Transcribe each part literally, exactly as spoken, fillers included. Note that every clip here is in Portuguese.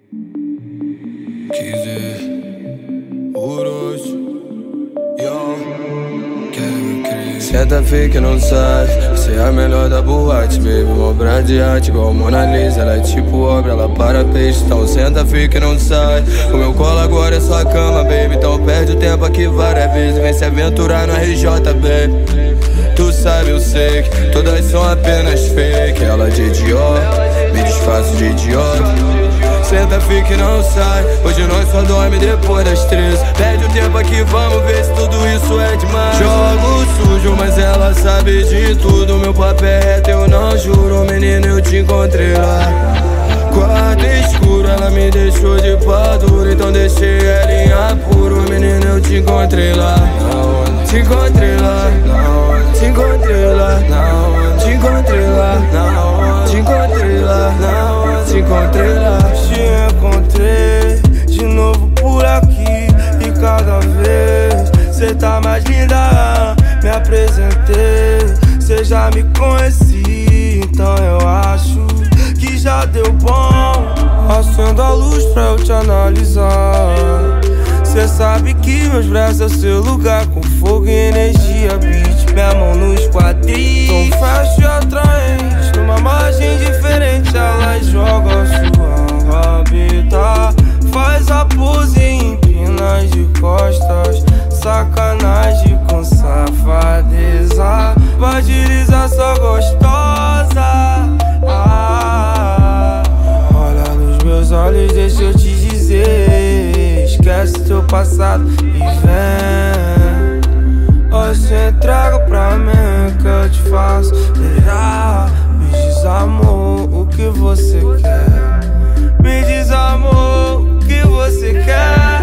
Quiser Uros, yo, quero crer. Senta, fica e não sai. Você é a melhor da boate, baby. Uma obra de arte igual Mona Lisa. Ela é tipo obra, ela para peixe. Então senta, fica e não sai. O meu colo agora é sua cama, baby. Então perde o tempo aqui várias vezes. Vem se aventurar no R J, baby. Tu sabe, eu sei que todas são apenas fake. Ela de idiota, me desfaço de idiota. Senta, fica e não sai. Hoje nós só dorme depois das treze. Perde o tempo aqui, vamos ver se tudo isso é demais. Jogo sujo, mas ela sabe de tudo. Meu papel é reto, eu não juro. Menina, eu te encontrei lá. Quarto escuro, ela me deixou de pau duro. Então deixei ela em apuro. Menina, eu te encontrei lá. Te encontrei lá. Te encontrei lá. Te encontrei lá. Te encontrei lá. Te encontrei lá. Te encontrei de novo por aqui. E cada vez cê tá mais linda. Me apresentei, cê já me conheci. Então eu acho que já deu bom. Acendo a luz pra eu te analisar. Cê sabe que meus braços é o seu lugar. Com fogo e energia, beat, minha mão nos quadris. Tom fast e atraente, numa margem diferente. Ela joga a sua rabita. Faz a pose em empinas de costas. Sacanagem com safadeza. Vai deslizar só gostosa. Ah, olha nos meus olhos, deixa eu te dizer. Esquece teu passado e vem. Hoje entrega pra mim que eu te faço virar. Me diz, amor, o que você quer. Me diz, amor, o que você quer.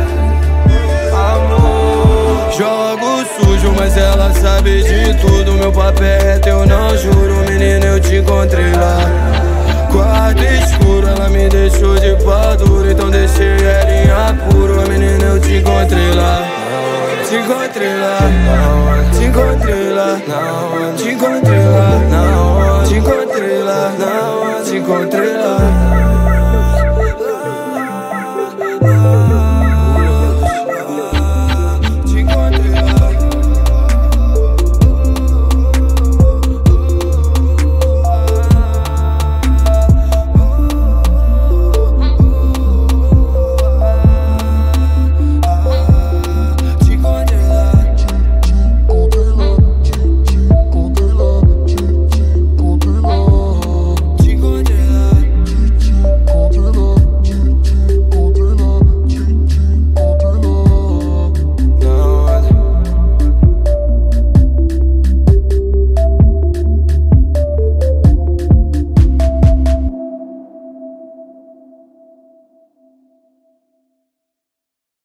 Amor. Jogo sujo, mas ela sabe de tudo. Meu papel é reto, eu não juro. Menina, eu te encontrei lá. Quarto escuro, ela me deixou de pau duro. Então deixei ela em apuro. Menina, eu te encontrei lá. Te encontrei lá. Te encontrei lá. Te encontrei lá. Te encontrei lá. Te encontrei lá.